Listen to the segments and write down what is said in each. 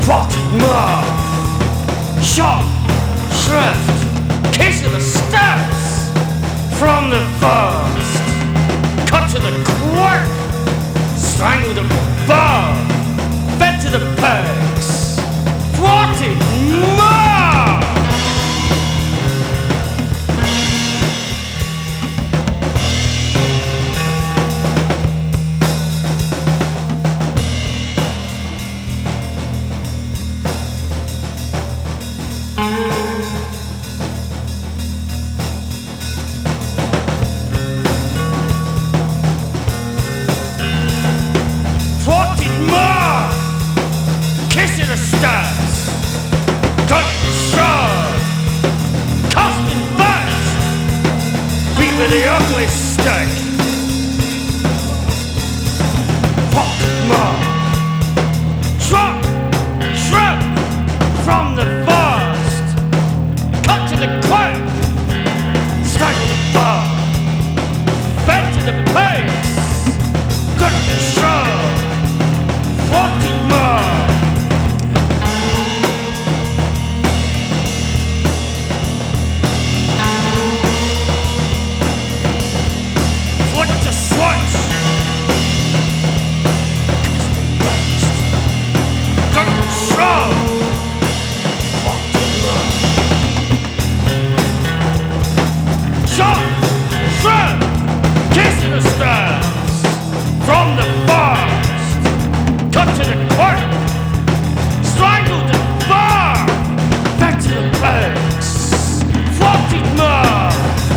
Fatima, sharp shrift, kiss of the steps from the first, cut to the quick, strangle the bar, fed to the pegs, Fatima. The ugly stick. Fatima, drop, trip from the first, cut to the quick, strangle the bar, fed to the pace, good control. Fatima. From the first, cut to the quick, strangle the bar, back to the pegs, Fatima.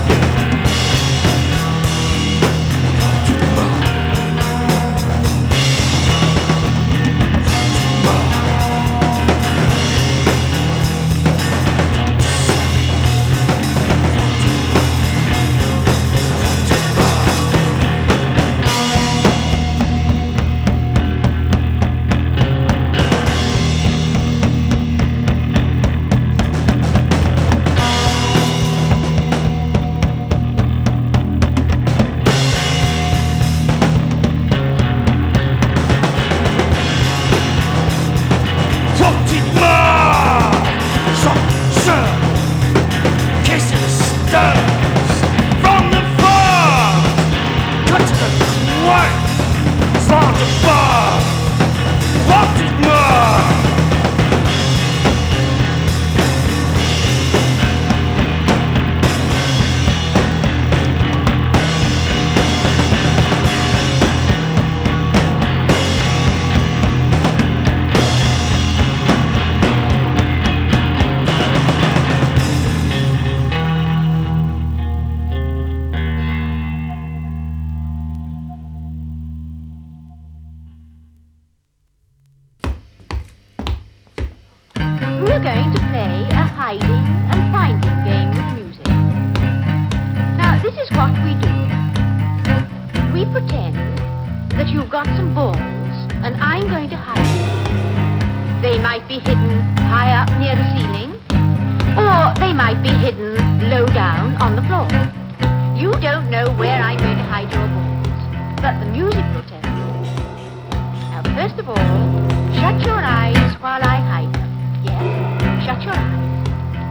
We're going to play a hiding and finding game with music. Now, this is what we do. We pretend that you've got some balls and I'm going to hide them. They might be hidden high up near the ceiling, or they might be hidden low down on the floor. You don't know where I'm going to hide your balls, but the music will tell you. Now, first of all, shut your eyes while I hide them. Yes, shut your eyes.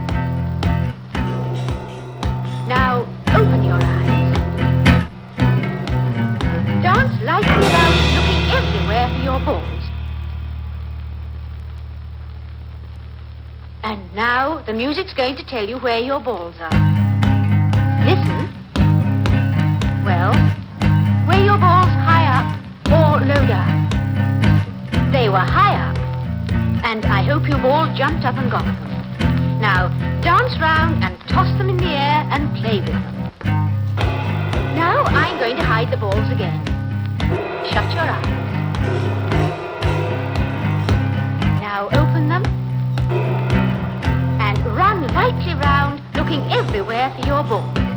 Now, open your eyes. Dance lightly around, looking everywhere for your balls. And now, the music's going to tell you where your balls are. Listen. Well, were your balls high up or low down? They were high up. And I hope you've all jumped up and got them. Now, dance round and toss them in the air and play with them. Now I'm going to hide the balls again. Shut your eyes. Now open them. And run lightly round, looking everywhere for your balls.